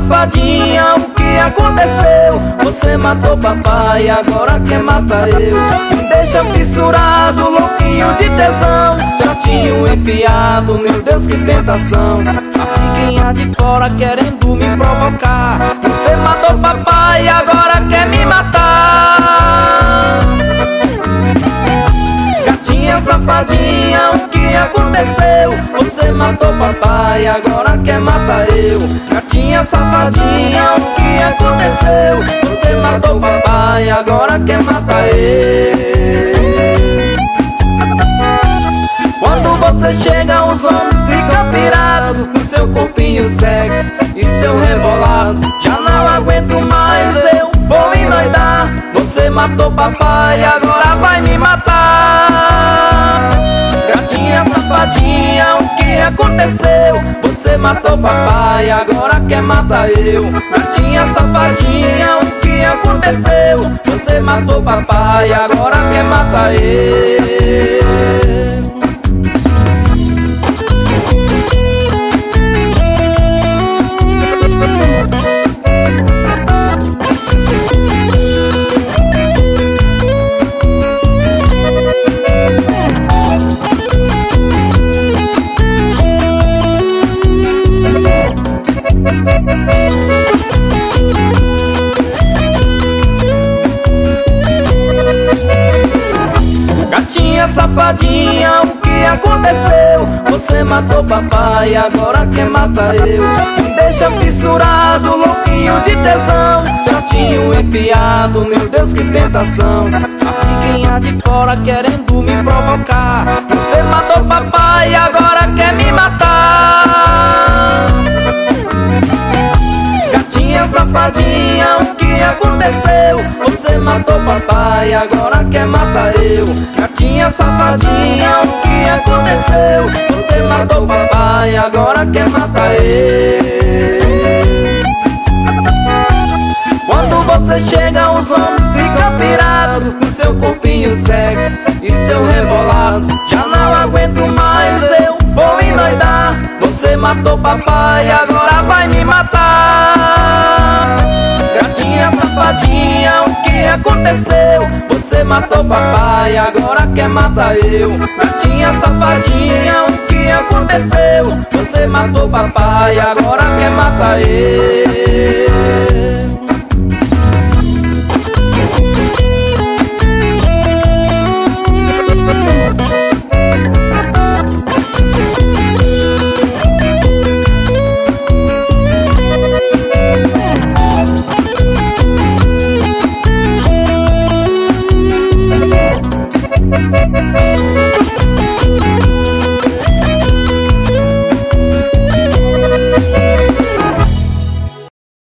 safadinha, o que aconteceu? Você matou papai, agora quer matar eu. Me deixa fissurado, louquinho de tesão, chatinho enfiado, meu Deus que tentação. Amiguinha de fora querendo me provocar. Você matou papai, agora quer me matar. Gatinha safadinha, o que aconteceu? Você matou papai, agora quer matar eu. Gatinha safadinha, o que aconteceu? Você matou papai, agora quer matar eu. Quando você chega, os homens ficam pirados com seu corpinho sexy e seu rebolado. Já não aguento mais, eu vou endoidar. Você matou papai, agora vai me matar. Gatinha safadinha, o que aconteceu? Você matou papai, agora quer matar eu. Gatinha safadinha, o que aconteceu? Você matou papai, agora quer matar eu. Gatinha safadinha, o que aconteceu? Você matou papai, agora quer matar eu. Me deixa fissurado, louquinho de tesão, chatinho enfiado, meu Deus que tentação. Amiguinha de fora querendo me provocar. Você matou papai, agora quer me matar. Gatinha safadinha, o que aconteceu? Você matou papai, agora quer matar eu. Gatinha safadinha, o que aconteceu? Você matou papai, agora quer matar eu. Quando você chega, os homens ficam pirados com seu corpinho sexy e seu rebolado. Já não aguento mais, eu vou endoidar. Você matou papai, agora vai me matar. Gatinha safadinha, o que aconteceu? Você matou papai, agora quer matar eu. Gatinha safadinha, o que aconteceu? Você matou papai, agora quer matar eu.